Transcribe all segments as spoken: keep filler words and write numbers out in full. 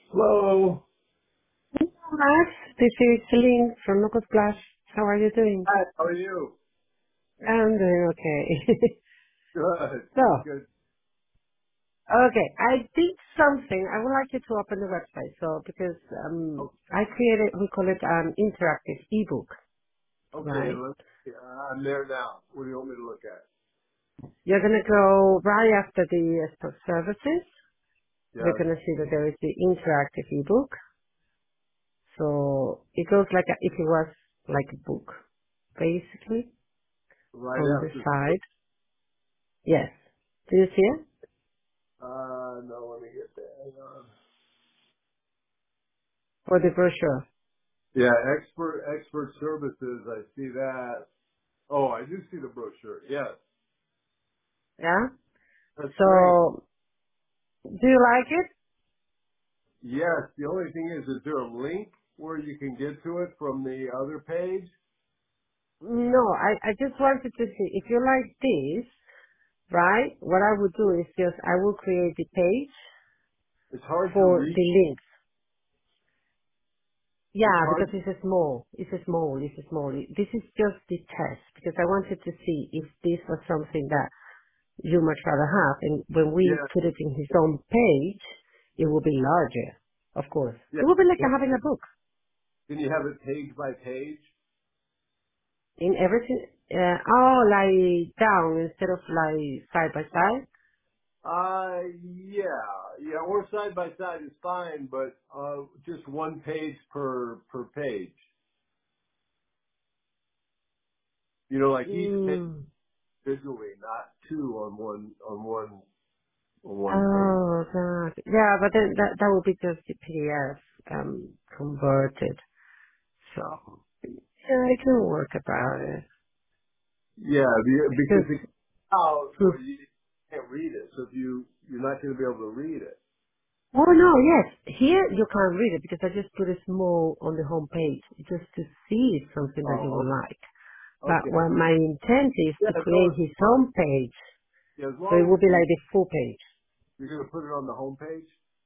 Hello. Max, this is Celine from Local Splash. How are you doing? Hi, how are you? I'm doing okay. Good. so, Good. okay, I did something. I would like you to open the website. So, because um, O- I created, we call it an interactive ebook, Okay, right? let's, uh, I'm there now. What do you want me to look at? You're going to go right after the uh, stock services. You're Yes. going to see that there is the interactive ebook. So, it goes like a, if it was like a book, basically, Right on the after. side. Yes. Do you see it? Uh, no, let me get there. Hang on. Or the brochure? Yeah, expert, expert services. I see that. Oh, I do see the brochure. Yes. Yeah? That's great. So, do you like it? Yes. The only thing is, is there a link where you can get to it from the other page? No, I, I just wanted to see, if you like this, right, what I would do is just, I will create the page It's hard to for read. the links. It's Yeah, hard. because it's a small, it's a small, it's a small. This is just the test, because I wanted to see if this was something that you much rather have, and when we Yeah. put it in his own page, it will be larger, of course. Yeah. It will be like Well, having a book. can you have it page by page? In everything, uh, oh, like down instead of like side by side. Uh, yeah, yeah, or side by side is fine, but uh, just one page per per page. You know, like each page Mm. visually, not two on one on one on one page. Oh, God. Yeah, but then that that would be just the P D F um converted. So yeah, I can work about it Yeah, be- because because it's out hmm. where you can't read it, so if you you're not going to be able to read it. Oh no, yes, here you can't read it because I just put a small on the home page just to see if something that you would Oh, like. But okay. what my intent is Yeah, to no, create it's his fine. home page, Yeah, as so it long will as be you like the full page. you're going to put it on the home page.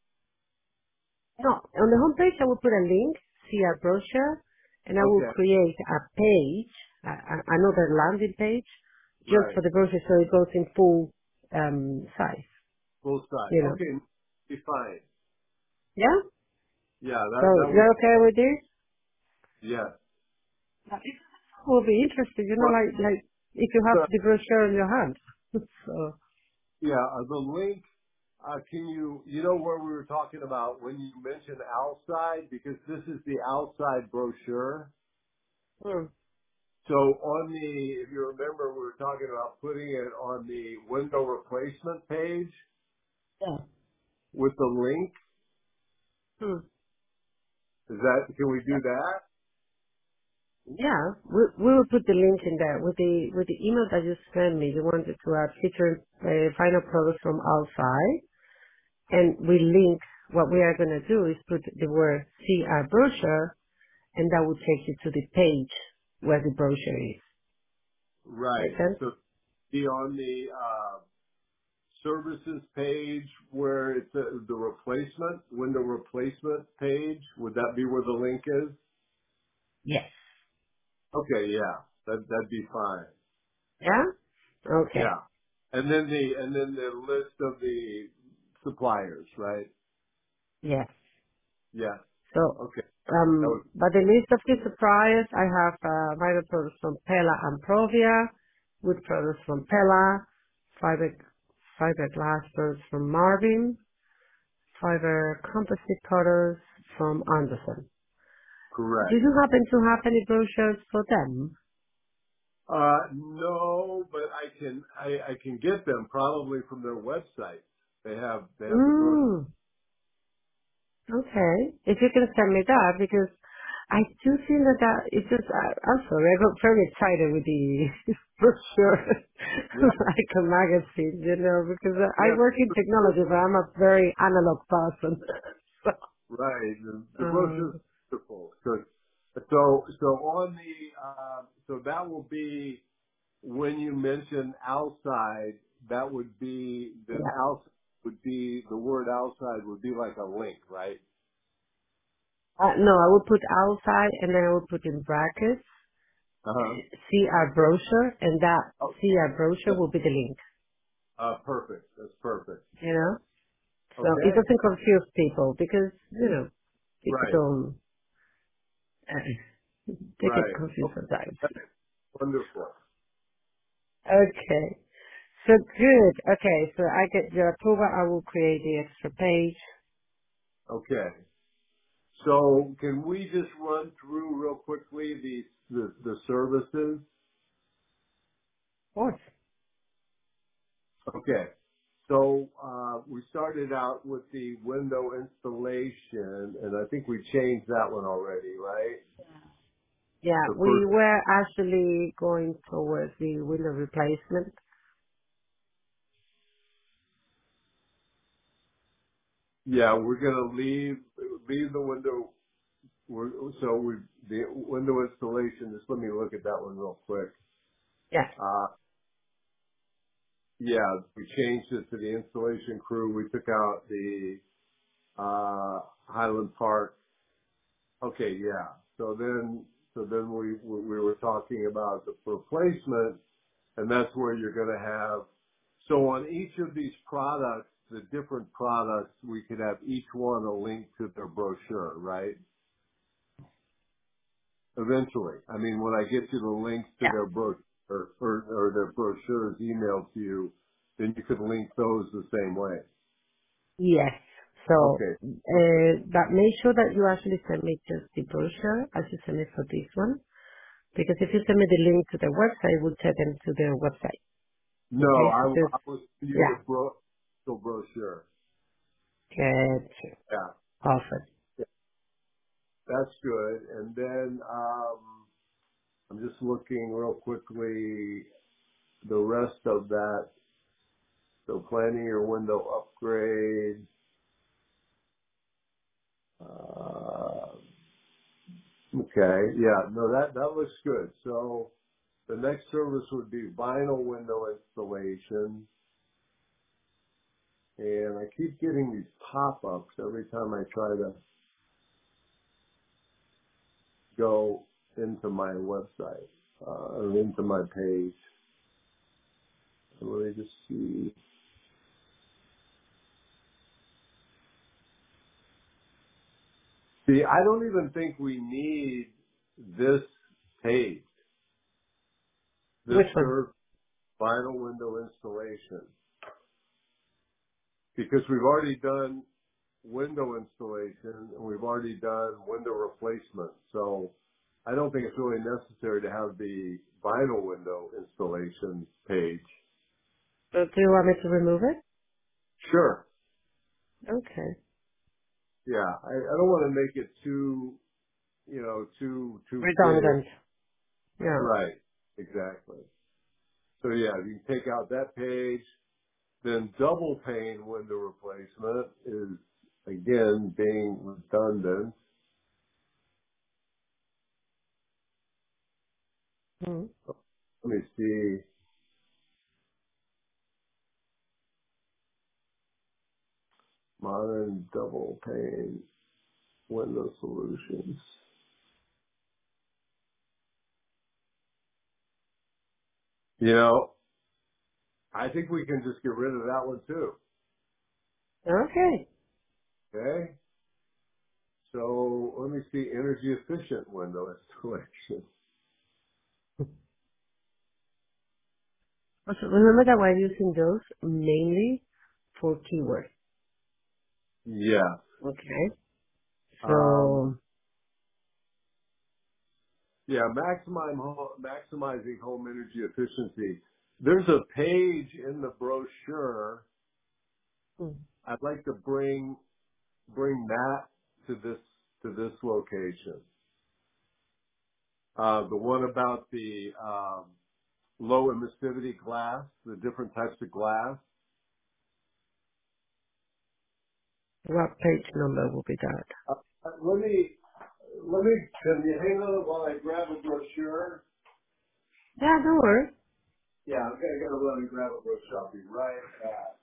No, on the homepage I will put a link, see a brochure, and I will Okay, create a page, a, a- another landing page, just right, for the brochure so it goes in full um, size, full size. you know. Okay, be fine. Yeah? Yeah, So that that would you're okay with this? yes. Yeah. It will be interesting, you know, like, like if you have Well, the brochure in your hand. so, Yeah, uh, the link, uh, can you, you know where we were talking about when you mentioned outside, because this is the outside brochure. hmm, So on the, if you remember, we were talking about putting it on the window replacement page yeah. with the link. Hmm. Is that, can we do that? Yeah, we we will put the link in there with the with the email that you sent me. You wanted to add featured uh, final products from outside. And we link, what we are going to do is put the word see our brochure, and that will take you to the page where the brochure is. Make Right. sense? So be on the, uh, services page where it's uh, the replacement, window replacement page. Would that be where the link is? Yes. Okay, yeah, that that'd be fine. Yeah? Okay. Yeah, and then the and then the list of the suppliers, right? Yes. Yeah. So, Okay. That um, was but the list of the suppliers, I have uh, vital products from Pella and Provia, wood products from Pella, fiber, fiberglass products from Marvin, fiber composite products from Anderson. Do correct. you happen to have any brochures for them? Uh, no, but I can I, I can get them probably from their website. They have they have the brochure. Mm, okay. If you can send me that, because I do feel that that it's just, I, I'm sorry, I got very excited with the brochure, Yeah, like a magazine, you know, because I yeah, work in technology, but I'm a very analog person. so, right. The, the brochure's uh, beautiful. So so so on the uh, so that will be when you mention outside, that would be the yeah. outside would be the word outside would be like a link, right? Uh, no, I will put outside and then I will put in brackets, Uh huh. see our brochure, and that Oh, see our brochure yeah. will be the link, Uh, perfect. That's perfect. you know? So it Okay. doesn't confuse people because, you know, people Right. don't, uh, they get Right. confused Oh, sometimes. that's wonderful. Okay. So good. Okay, so I get your approval. I will create the extra page. Okay. So can we just run through real quickly the the, the services? Of course. Okay. So uh, we started out with the window installation, and I think we changed that one already, right? Yeah, The we first, were actually going towards the window replacement. yeah, we're gonna leave leave the window. We're, so we the window installation. Just let me look at that one real quick. Yeah. Uh, yeah, we changed it to the installation crew. We took out the uh, Highland Park. Okay, yeah. So then, so then we we were talking about the replacement, and that's where you're going to have. So on each of these products, the different products, we could have each one a link to their brochure, right? Eventually, I mean, when I get you the links to Yeah. their brochure or, or, or their brochures emailed to you, then you could link those the same way. Yes. So, Okay. Okay. uh, but make sure that you actually send me just the brochure as you send it for this one. Because if you send me the link to the website, we'll take them to their website. No, Okay, so I, just, I was to you the yeah, bro, the brochure. get Yeah. offer. Yeah, that's good. And then, um, I'm just looking real quickly the rest of that. So planning your window upgrade. Uh, okay. Yeah. No, that, that looks good. So the next service would be vinyl window installation. And I keep getting these pop-ups every time I try to go into my website, uh, or into my page. So let me just see. See, I don't even think we need this page, this Which one? serve vinyl window installation, because we've already done window installation and we've already done window replacement. So I don't think it's really necessary to have the vinyl window installation page. So do you want me to remove it? Sure. Okay. Yeah. I, I don't want to make it too, you know, too, too big. Redundant. Yeah. Right. Exactly. So yeah, you can take out that page. Then double pane window replacement is again being redundant. Mm. Let me see. Modern double pane window solutions. You know, I think we can just get rid of that one too. Okay. Okay. So let me see energy efficient window installation. Also, remember that we're using those mainly for keywords. Yeah. Okay. Um, So, yeah. Maximize, ho- maximizing home energy efficiency. There's a page in the brochure. mm, I'd like to bring bring that to this to this location. Uh, the one about the um, low emissivity glass, the different types of glass. what page number will be that? Uh, let me let me can you hang on while I grab a brochure? Yeah, don't worry. Yeah, I'm gonna go run and grab a brochure. I'll be right back.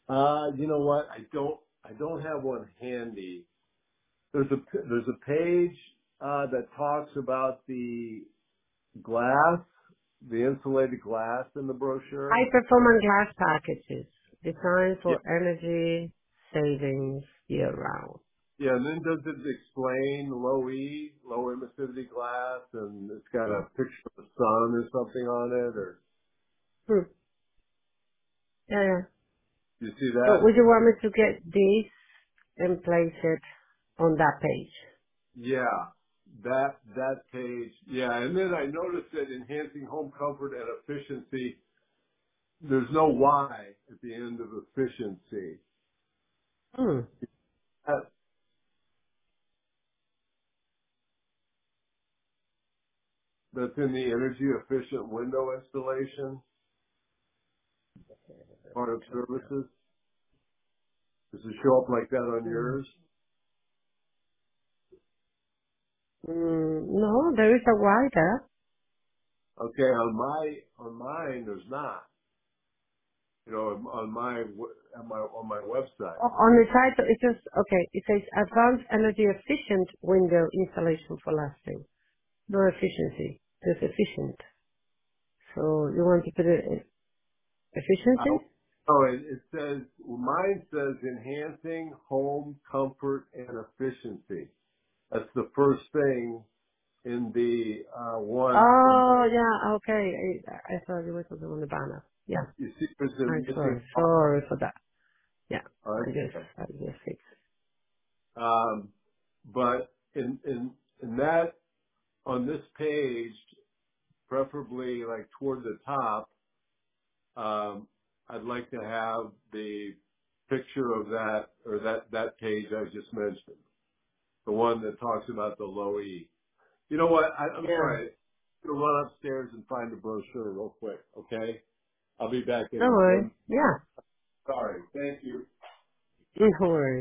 Uh, you know what? I don't, I don't have one handy. There's a, there's a page, uh, that talks about the glass, the insulated glass in the brochure. High performance glass packages designed Yeah. for energy savings year round. Yeah. And then does it explain low E, low emissivity glass, and it's got a picture of the sun or something on it, or Hmm. Yeah, yeah. you see So that? would you want me to get this and place it on that page? Yeah. That, that page. Yeah. And then I noticed that enhancing home comfort and efficiency, there's no Y at the end of efficiency. Hmm. That, that's in the energy efficient window installation part of services. Does it show up like that on Hmm. yours? Mm, no, there is a Y there. Okay. On my, on mine, there's not. You know, on on my, w- on my, on my website. O- On the title, it says, okay, it says advanced energy efficient window installation for lasting. No efficiency, just efficient. So you want to put it in I, efficiency? oh, it, it says, mine says enhancing home comfort and efficiency. That's the first thing in the uh, one from, Oh, yeah, okay. I, I thought it was on the banner. Yeah, you see there's a I'm missing sorry. part. Sorry for that. Yeah, Uh, I just, I just fixed um, but in, in, in that, on this page, preferably like toward the top, um, I'd like to have the picture of that, or that, that page I just mentioned, the one that talks about the low E. You know what? I, I'm Yeah, sorry. I'm gonna run upstairs and find the brochure real quick, okay? I'll be back no in worries. one. Yeah, Sorry. Thank you. no worries.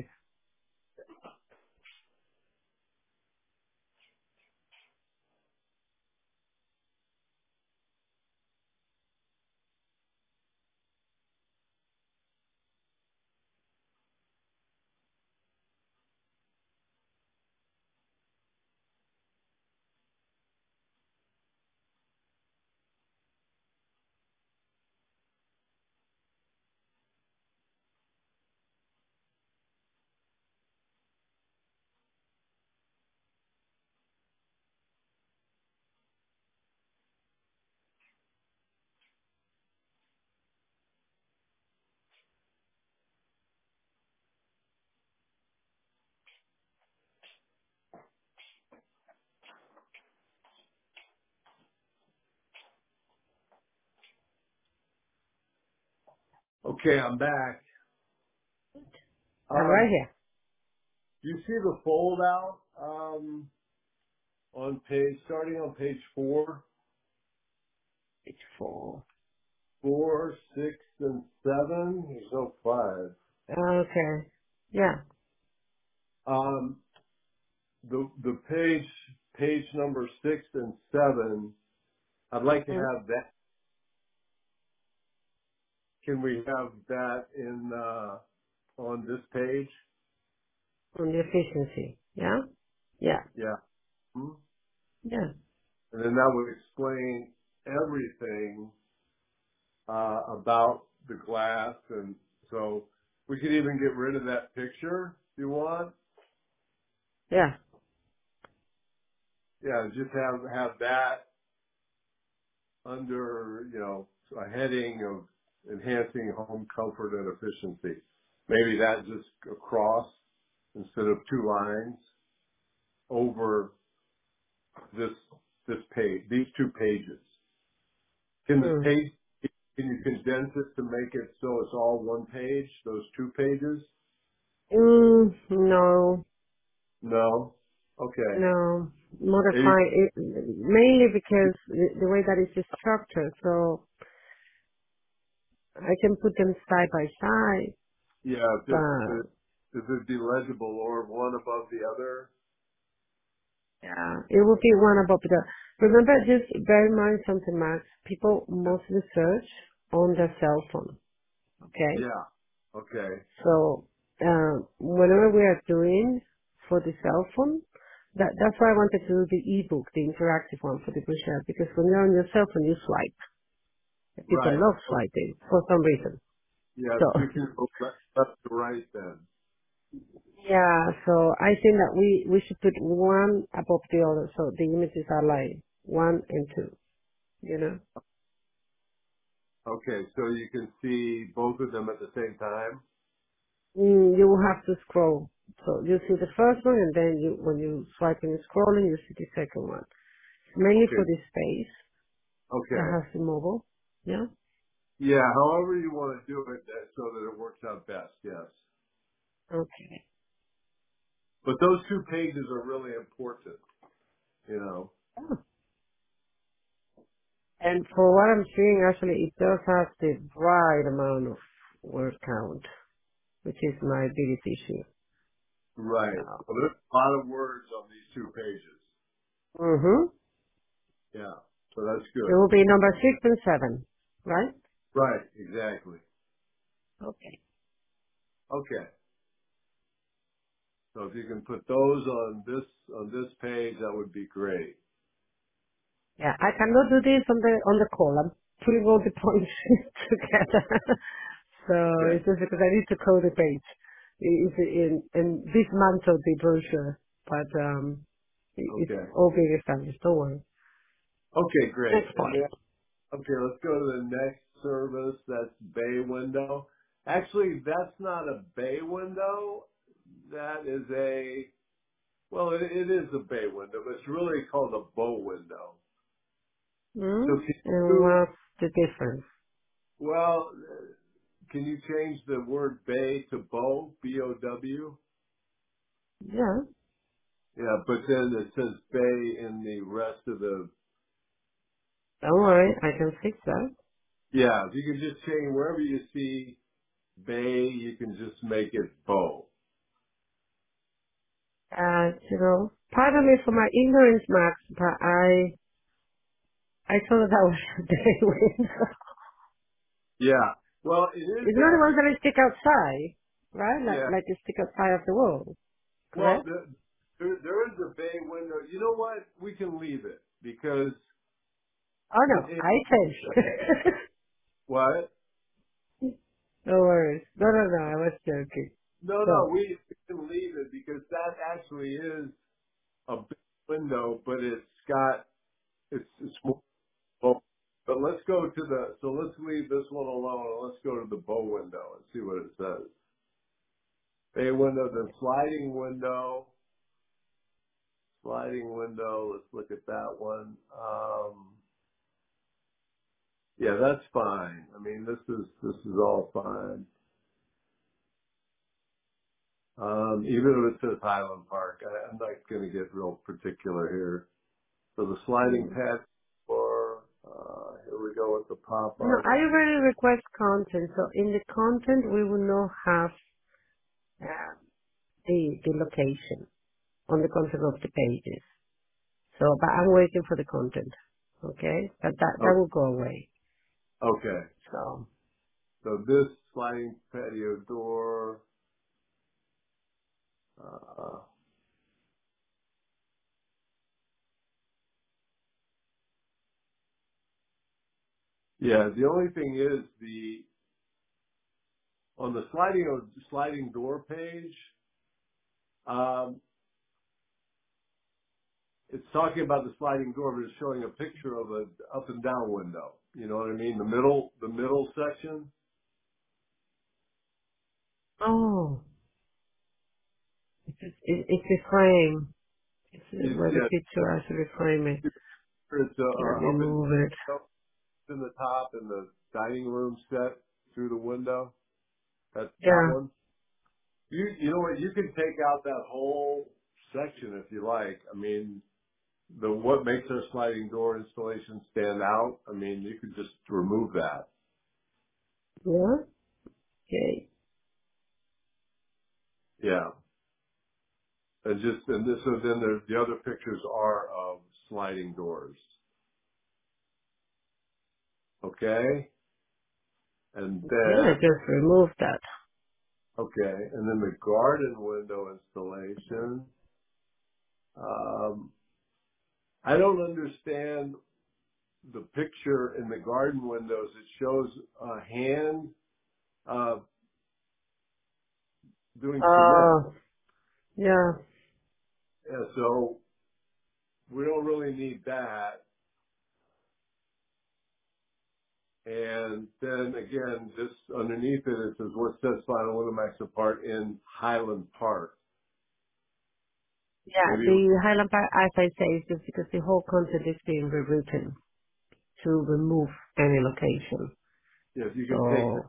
Okay, I'm back. I'm right Um, here. do you see the fold out um, on page, starting on page four, It's four. four, six, and seven? There's no five. Okay. Yeah. Um, the the page page number six and seven. I'd like to Mm. have that. Can we have that in uh, on this page? On the efficiency. Yeah? Yeah. Yeah. Hmm? Yeah. And then that would explain everything uh, about the glass, and so we could even get rid of that picture if you want. Yeah. Yeah, just have have that under, you know, a heading of enhancing home comfort and efficiency. Maybe that just across instead of two lines over this this page, these two pages. Can the Mm. page, can you condense it to make it so it's all one page, those two pages? Mm, no. No? Okay. No. Maybe, Modify it mainly because the, the way that it's structured. So I can put them side by side, yeah, if it, but it, if it'd be legible or one above the other. yeah, it will be one above the. Remember, just bear in mind something, Max. People Yeah. mostly search on their cell phone. Okay. Yeah. Okay. So uh, whenever we are doing for the cell phone, that that's why I wanted to do the ebook, the interactive one for the brochure, because when you're on your cell phone, you swipe. People Right. love Oh, swiping for some reason. yes, So we can go left left to right then. yeah, so I think that we we should put one above the other, so the images are like one and two. You know, Okay, so you can see both of them at the same time? mm, you will have to scroll. So you see the first one, and then you when you swiping and scrolling, you see the second one. Mainly for Okay. the space that Okay. has the mobile. Yeah. Yeah, however you want to do it that, so that it works out best, yes. Okay. But those two pages are really important, you know. Oh. And for what I'm seeing, actually, it does have the right amount of word count, which is my biggest issue. Right. So. Well, there's a lot of words on these two pages. Mhm. Yeah. So that's It good. will be number six and seven, right? Right. Exactly. Okay. Okay. So if you can put those on this, on this page, that would be great. Yeah, I cannot do this on the on the call. I'm putting all the points together. So Okay. it's just because I need to code the page. It's in and dismantle the brochure, but um, it- it's Okay. all being established. Don't worry. Okay, great. Next And point. then, okay, let's go to the next service. That's bay window. Actually, that's not a bay window. That is a, well, it, it is a bay window, but it's really called a bow window. So Hmm. can And you, what's the difference? well, can you change the word bay to bow, B O W? Yeah. Yeah, but then it says bay in the rest of the, Don't worry, I can fix that. yeah, if you can just change wherever you see bay, you can just make it bow. Uh, you know, pardon me for my ignorance, Max, but I I thought that was the window. Yeah. Well, it is It's not the ones actually, that stick outside, right? Like yeah. like they stick outside of the wall, Well, correct? the, there, there is a bay window. You know what? We can leave it because Oh it, no, it I changed. what? No worries. No, no, no, I was joking. No, no, So, we, we can leave it because that actually is a big window, but it's got, it's, it's more, bow. But let's go to the, so let's leave this one alone and let's go to the bow window and see what it says. Bay window, then sliding window, sliding window. Let's look at that one. Um, yeah, that's fine. I mean, this is, this is all fine. Um, even if it says Highland Park, I, I'm not going to get real particular here. So the sliding mm. pad for, uh, here we go with the pop no, I art. already request content. So in the content, we will not have uh, the the location on the content of the pages. So, but I'm waiting for the content. Okay, but that that Oh, will go away. okay. So, So this sliding patio door, uh, yeah, the only thing is the, on the sliding, sliding door page, um, it's talking about the sliding door, but it's showing a picture of a up and down window. You know what I mean? The middle, the middle section. oh, it's it, it's the frame. It's uh, It's, where the yeah, picture actually frame it. it's uh, Let uh, me up and move it. up in the top and the dining room set through the window. That's that Yeah. one. You you know what? You can take out that whole section if you like. I mean, the what makes our sliding door installation stand out. I mean, you could just remove that. Yeah. Okay. Yeah, and just and this so then there's the other pictures are of sliding doors. Okay, and Okay. I then just removed that. Okay, and then the garden window installation. Um, I don't understand the picture in the garden windows. It shows a hand uh, doing cement. Oh, yeah. And so we don't really need that. And then again, just underneath it, it says what sets Final Winamax apart in Highland Park. Yeah, Maybe, the Highland Park, as I say, is just because the whole concept is being rewritten to remove any location. you know, if you can take that, So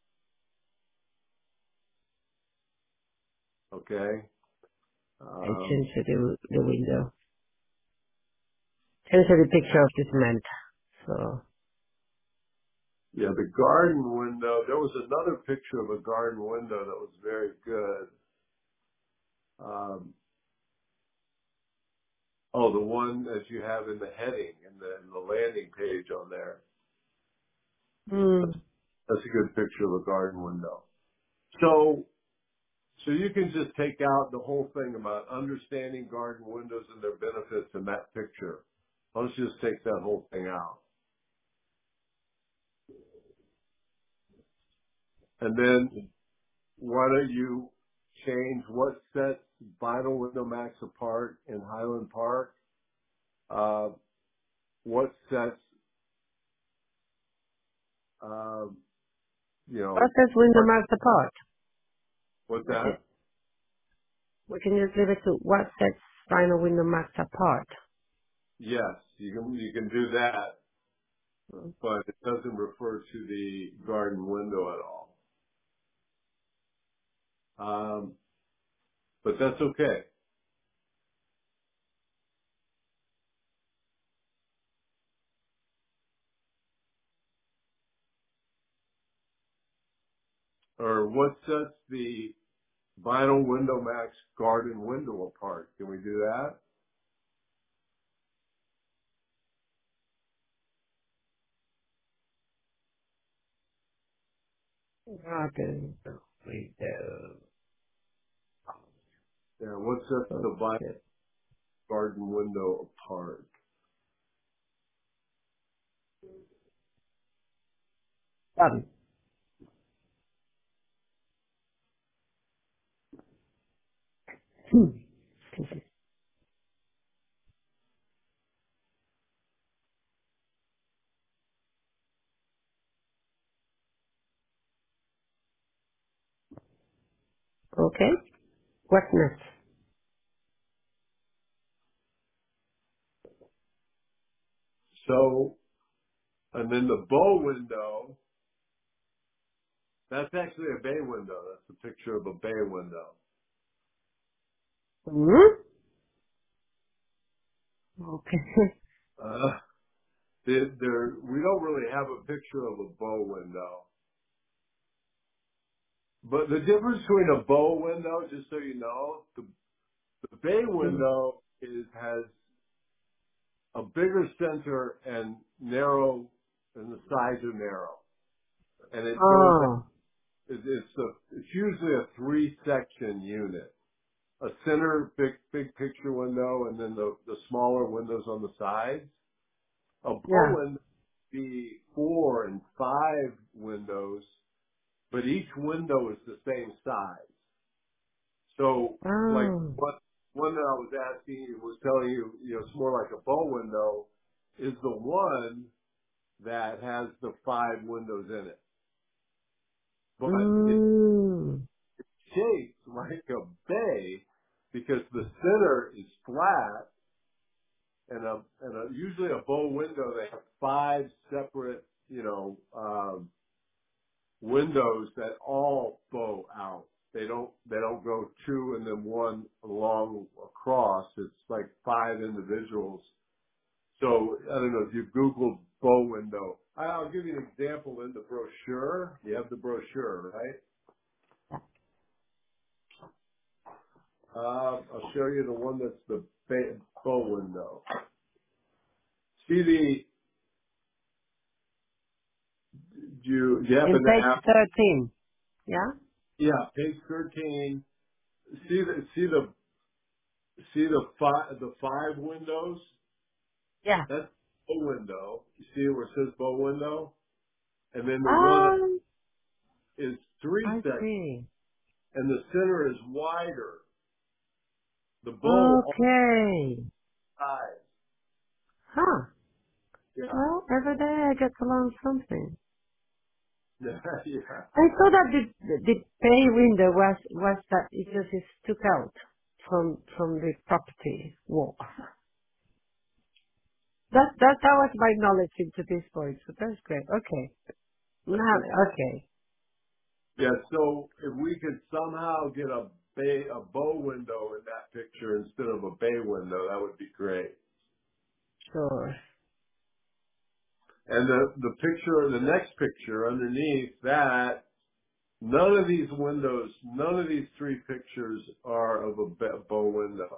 okay. I Um, changed the, the window. Changed the picture of the cement. So, yeah, the garden window, there was another picture of a garden window that was very good. Um, oh, the one that you have in the heading, in the, in the landing page on there. hmm. That's, that's a good picture of a garden window. So, so you can just take out the whole thing about understanding garden windows and their benefits in that picture. Let's just take that whole thing out. And then why don't you change what sets Vinyl Window Max apart in Highland Park? Uh, what sets, um, you What know, sets window park, marks apart? what's Uh, that? We can just leave it to what sets final window marks apart. Yes, you can, you can do that, but it doesn't refer to the garden window at all. Um, but that's okay. Or what sets the Vinyl Window Max garden window apart? Can we do that? Okay. Window. Yeah, what sets the vinyl Okay. garden window apart? Done. Hmm. Okay. What's next? So, and then the bow window, that's actually a bay window. That's a picture of a bay window. Hmm? Okay. Uh, there, there, we don't really have a picture of a bow window. But the difference between a bow window, just so you know, the, the bay Hmm. window is, has a bigger center and narrow, and the sides are narrow. And it goes, Oh, it, it's a, it's usually a three section unit. A center big, big picture window and then the, the smaller windows on the sides. A bow yeah. window would be four and five windows, but each window is the same size. So like Oh. what one that I was asking you was telling you, you know, it's more like a bow window is the one that has the five windows in it. But it's Hmm. shaped like a bay because the center is flat and a, and a, usually a bow window, they have five separate, you know, um, windows that all bow out. They don't, they don't go two and then one along across. It's like five individuals. So I don't know if you Googled bow window. I- I'll give you an example in the brochure. You have the brochure, right? Uh, I'll show you the one that's the ba- bow window. See the, do you, do you In happen to page have, thirteen. Yeah? Yeah, page thirteen. See the see the see the five the five windows. Yeah. That's bow window. You see it where it says bow window, and then the one Um, is three I sec, see. and the center is wider. The bow on Okay. the side. Huh. Yeah, Well, every day I get to learn something. yeah, yeah. I saw that the the pay window was was that it just is took out from from the property wall. That that that was my knowledge into this point, so that's great. Okay. Now, okay. Yeah. So if we could somehow get a bay a bow window in that picture instead of a bay window, that would be great. Sure. And the the picture, the next picture underneath that, none of these windows, none of these three pictures are of a ba- bow window.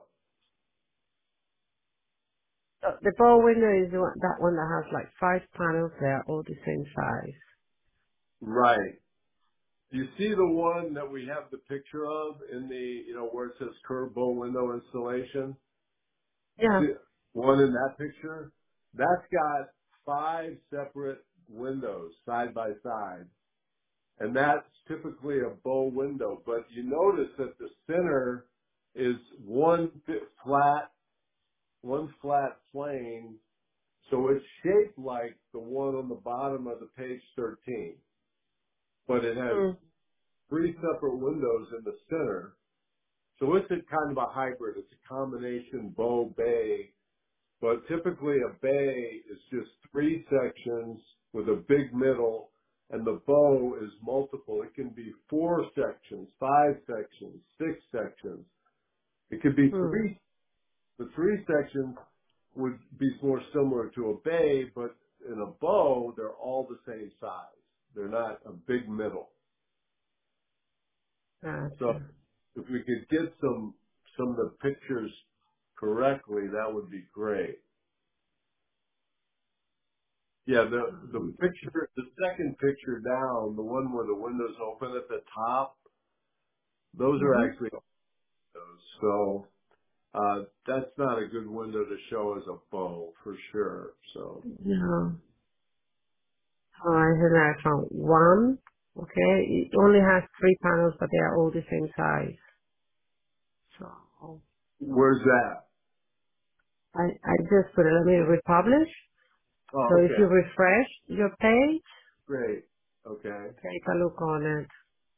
So the bow window is the one, that one that has like five panels there, all the same size. Right. You see the one that we have the picture of in the, you know, where it says curved bow window installation? You Yeah. see one in that picture? That's got five separate windows side by side. And that's typically a bow window. But you notice that the center is one bit flat, one flat plane. So it's shaped like the one on the bottom of the page thirteen. But it has Mm. three separate windows in the center. So it's a kind of a hybrid. It's a combination bow bay, but typically a bay is just three sections with a big middle, and the bow is multiple. It can be four sections, five sections, six sections. It could be Mm. three. The three sections would be more similar to a bay, but in a bow, they're all the same size. They're not a big middle. So Gotcha. if we could get some some of the pictures correctly, that would be great. Yeah, the the Um, picture, the second picture down, the one where the windows open at the top, those are mm-hmm. actually windows. So uh, that's not a good window to show as a bow for sure. So Yeah. So I think I found one. Okay. It only has three panels, but they are all the same size. So where's that? I, I just put it, let me republish. Oh, So if you okay, refresh your page, great. Okay, take a look on it.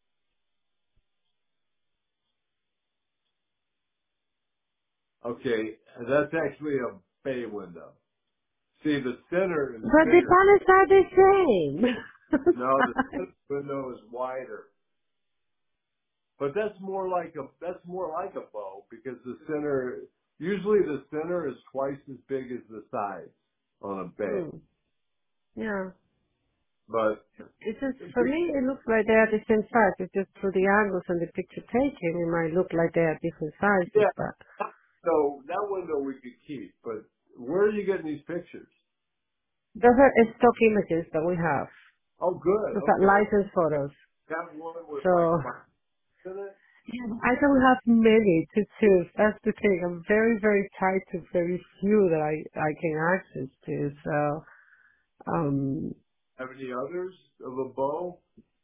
okay, that's actually a bay window. See, the center is But the bigger. panels are the same. No, the center window is wider. But that's more like a that's more like a bow because the center usually the center is twice as big as the sides on a bay. Hmm. Yeah. But It's just, for me, it looks like they are the same size. It's just through the angles and the picture taken, it might look like they are different sizes, yeah, but so that window we could keep. But where are you getting these pictures? those are stock images that we have. Oh, good. Those are Okay, licensed photos. that one with like So buttons in it. yeah, I don't have many to choose. That's the thing. I'm very, very tight to very few that I, I can access to. So, um, Have any others of a bow?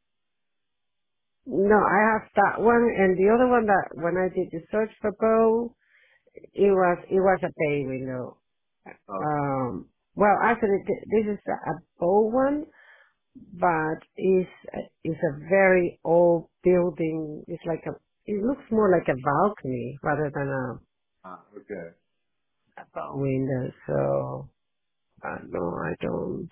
no, I have that one and the other one that when I did the search for bow, it was, it was a bay window. Okay. Um, well, actually, th- this is a a bow one, but it's, it's a very old building. It's like a, it looks more like a balcony rather than a, Ah, okay. a bow window. So, uh, no, I don't.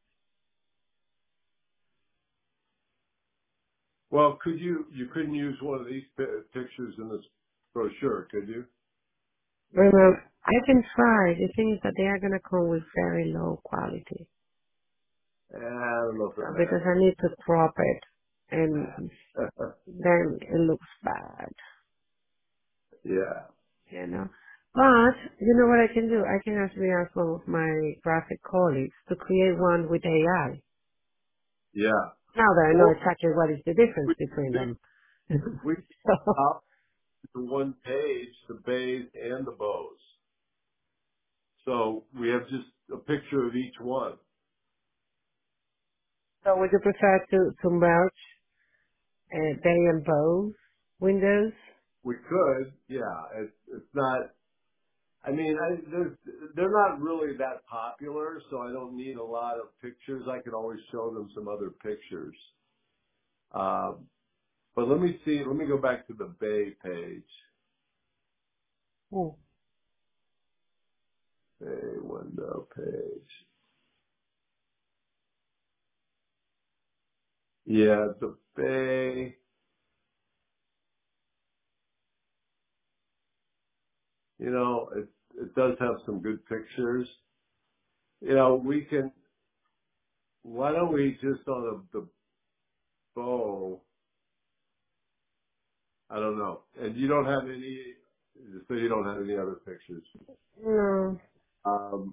Well, could you you couldn't use one of these pi- pictures in this brochure, could you? Remember, I can try. The thing is that they are gonna come with very low quality. Eh, I don't know if So, it because matters. I need to crop it, and then it looks bad. yeah. You know. But you know what I can do? I can actually ask one of my graphic colleagues to create one with A I. Yeah. Now that I know Or exactly what is the difference we between could them. We so, out to one page the bays and the bows. So we have just a picture of each one. so would you prefer to, to merge uh, bay and bow windows? We could, yeah. It's it's not. I mean, I, there's, they're not really that popular, so I don't need a lot of pictures. I could always show them some other pictures. Um, but let me see. Let me go back to the bay page. Hmm. Bay window page. Yeah, the bay. You know, it it does have some good pictures. You know, we can. Why don't we just on the, the bow? I don't know. And you don't have any. So you don't have any other pictures. No. Um,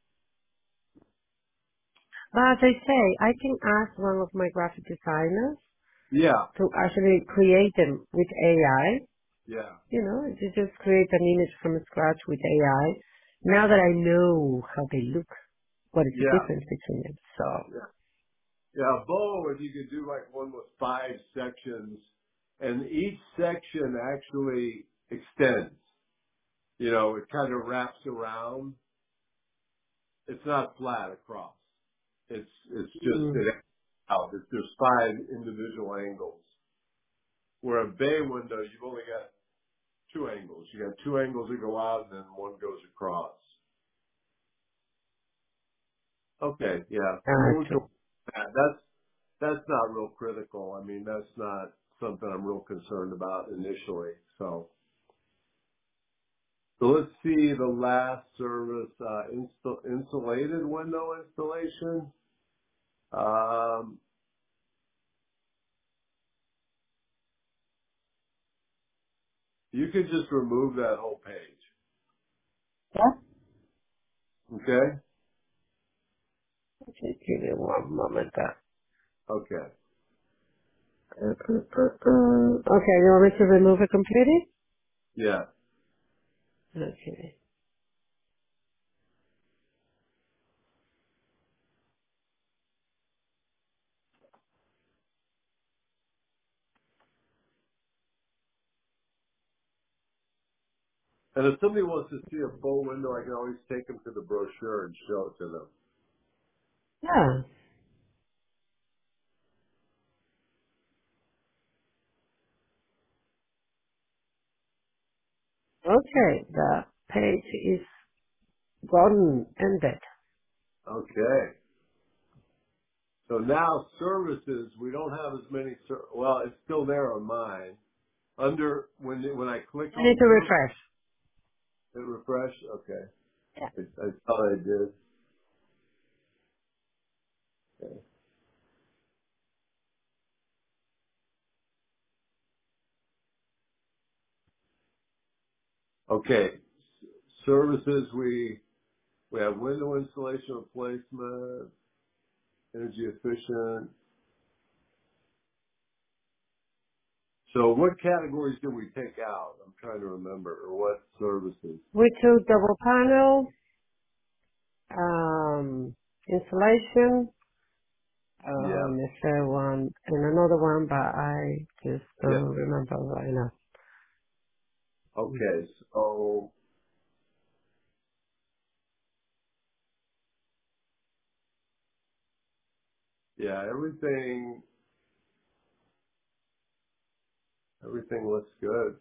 But as I say, I can ask one of my graphic designers yeah, to actually create them with A I. yeah, You know, to just create an image from scratch with A I. Now that I know how they look, what is the yeah, difference between them? So, yeah. Yeah, a bow, if you could do like one with five sections, and each section actually extends. You know, it kind of wraps around. It's not flat across. It's it's just mm, it out. It's, there's five individual angles. Where a bay window, you've only got two angles. You got two angles that go out, and then one goes across. Okay, yeah. Well, we uh, go with that. That's that's not real critical. I mean, that's not something I'm real concerned about initially. So, so let's see the last service, uh, insta- insulated window installation. Um, you could just remove that whole page. yeah. Okay. Okay, give me one moment. Uh, Okay. uh, uh, uh, uh. Okay, you want me to remove it completely? Yeah. Okay. And if somebody wants to see a full window, I can always take them to the brochure and show it to them. Yeah. Okay, the page is gone ended. Okay. So now services, we don't have as many. Ser- well, it's still there on mine. Under when when I click You need on to service, refresh. it refresh. Okay, Yeah. I, I thought I did. Okay. Okay. S- Services, we we have window installation replacement, energy efficient. So what categories did we take out? I'm trying to remember, or what services? We took double panel, um, insulation, Yeah. um, the third one, and another one, but I just Yeah. don't remember right now. Okay. So yeah, everything everything looks good.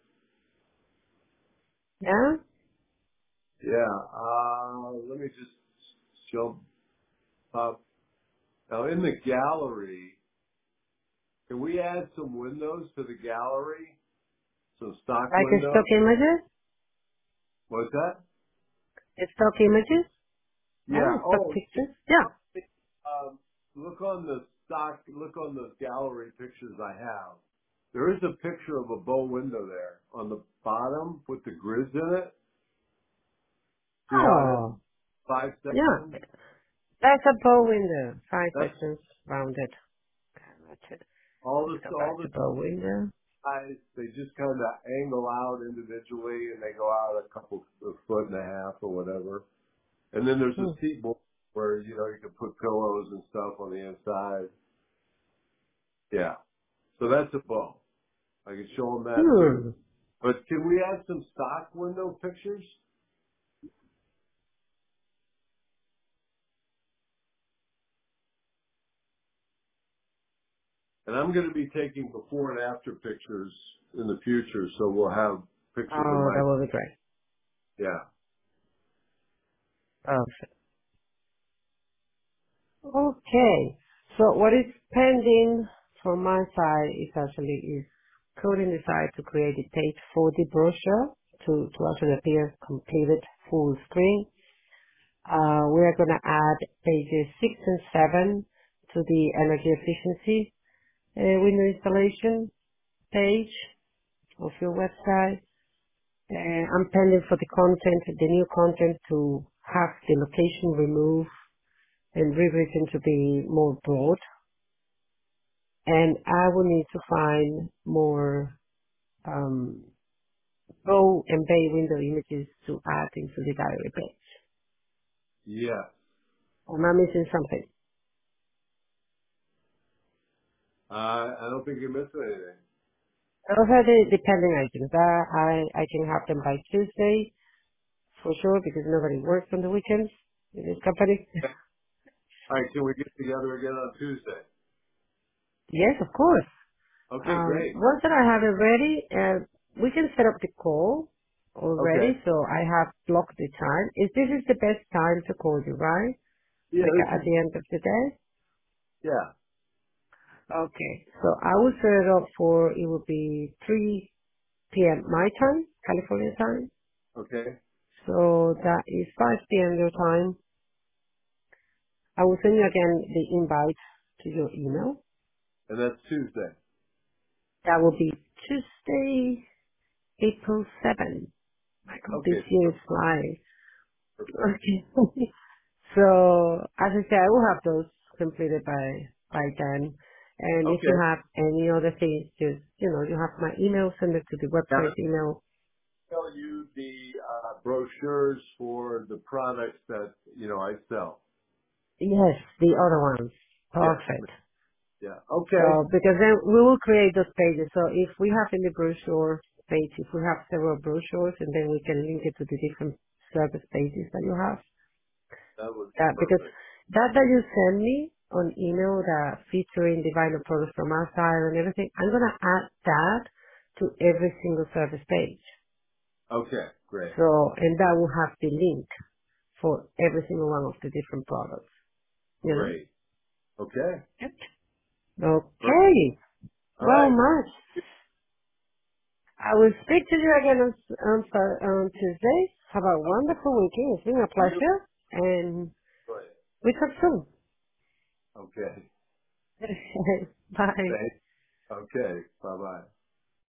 Yeah? Yeah. Uh, let me just jump up. Now in the gallery, can we add some windows to the gallery? Some stock Like a windows? stock images? What's that? A stock images? Yeah. Oh, stock Oh, pictures? Yeah. um, look on the stock, look on the gallery pictures I have. There is a picture of a bow window there on the bottom with the grids in it. See how it has Oh, five yeah. sections? That's a bow window. Five That's sections rounded. Okay, let's, all let's the, go all back the, to bow window. eyes, they just kind of angle out individually and they go out a couple a foot and a half or whatever. And then there's a Hmm. seat board where, you know, you can put pillows and stuff on the inside. Yeah. So that's a bow. I can show them that too. Hmm. But can we add some stock window pictures? And I'm going to be taking before and after pictures in the future, so we'll have pictures of Oh, my, that will be great. yeah. Perfect. Okay. So what is pending from my side is actually is coding the site to create a page for the brochure to, to actually appear completed full screen. Uh, we are going to add pages six and seven to the energy efficiency uh, window installation page of your website. Uh, I'm pending for the content, the new content to have the location removed and rewritten to be more broad. And I will need to find more um, bow and bay window images to add into the diary page. Yeah. Am I missing something? Uh, I don't think you're missing anything. Those are the, the pending items. Uh, I, I can have them by Tuesday for sure because nobody works on the weekends in this company. All right, can we get together again on Tuesday? Yes, of course. Okay, Um, great. once that I have it ready, uh, we can set up the call Okay. already. So I have blocked the time. Is this is the best time to call you, right? Yeah, Like this at is, the end of the day? yeah. Okay. So I will set it up for, it will be three p.m. my time, California time. Okay. So that is five p.m. your time. I will send you again the invite to your email. And that's Tuesday. That will be Tuesday, April seventh. My God, this Okay. year per- is flying. Perfect. Okay. So as I say, I will have those completed by by then. And if you Okay. have any other things, just you know, you have my email. Send it to the Now, website email. tell you the uh, brochures for the products that, you know, I sell. Yes, the other ones. Yes. Perfect. Yeah. Okay. So because then we will create those pages. So if we have in the brochure page, if we have several brochures, and then we can link it to the different service pages that you have. That would be That because perfect. that that you send me on email that featuring the vinyl products from our side and everything, I'm gonna add that to every single service page. Okay. Great. So and that will have the link for every single one of the different products. You know. Great. Okay. Yep. Perfect. Okay. All Well, right. much. I will speak to you again on, on, Thur- on Tuesday. Have a Okay. wonderful weekend. It's been a You. pleasure, and Great. we talk soon. Okay. Bye. Thanks. Okay. Bye bye.